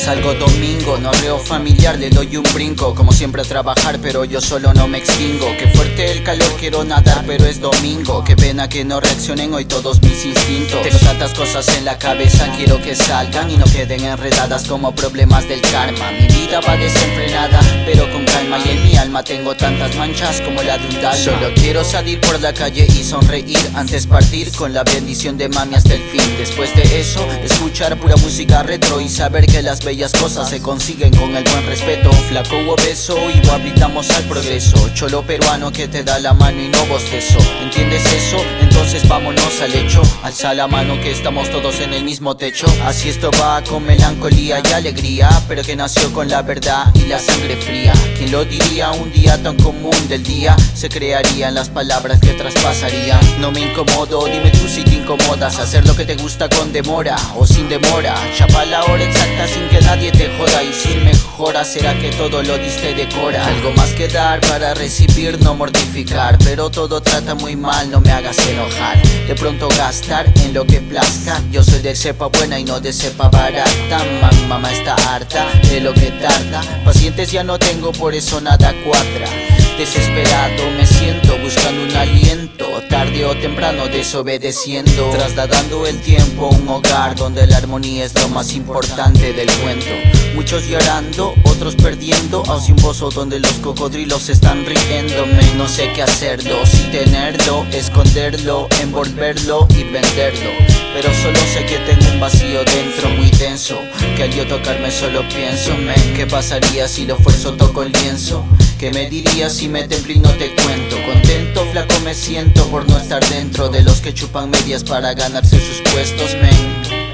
Salgo domingo, no arreo familiar, le doy un brinco. Como siempre a trabajar, pero yo solo no me extingo. Qué fuerte el calor, quiero nadar, pero es domingo. Qué pena que no reaccionen hoy todos mis instintos. Tengo tantas cosas en la cabeza, quiero que salgan y no queden enredadas como problemas del karma. Mi vida va desenfrenada, pero con calma. Y en mi alma tengo tantas manchas como la de un dalma. Solo quiero salir por la calle y sonreír, antes partir con la bendición de mami hasta el fin. Después de eso, escuchar pura música retro y saber que las bellas cosas se consiguen con el buen respeto. Flaco u obeso, igual gritamos al progreso. Cholo peruano que te da la mano y no bostezo. ¿Entiendes eso? Entonces vámonos al hecho. Alza la mano que estamos todos en el mismo techo. Así esto va con melancolía y alegría, pero que nació con la verdad y la sangre fría. ¿Quién lo diría? Un día tan común del día se crearían las palabras que traspasarían. No me incomodo, dime tú si te incomodas. Hacer lo que te gusta con demora o sin demora. Chapa la hora exacta sin que nadie te joda. Y sin mejora será que todo lo diste de cora. Algo más que dar para recibir, no mortificar. Pero todo trata muy mal, no me hagas enojar. De pronto gastar en lo que plazca. Yo soy de cepa buena y no de cepa barata. Mamá está harta de lo que tarda. Pacientes ya no tengo, por eso nada cuadra. Desesperado me siento buscando un aliento. Tarde o temprano desobedeciendo, trasladando el tiempo a un hogar donde la armonía es lo más importante del cuento. Muchos llorando, otros perdiendo a un pozo donde los cocodrilos están riéndome. No sé qué hacerlo, si tenerlo, esconderlo, envolverlo y venderlo. Pero solo sé que tengo un vacío dentro muy denso, que al yo tocarme solo pienso, ¿qué pasaría si lo fuerzo, toco el lienzo? ¿Qué me dirías si me templo y no te cuento? Contento, flaco me siento por no estar dentro de los que chupan medias para ganarse sus puestos,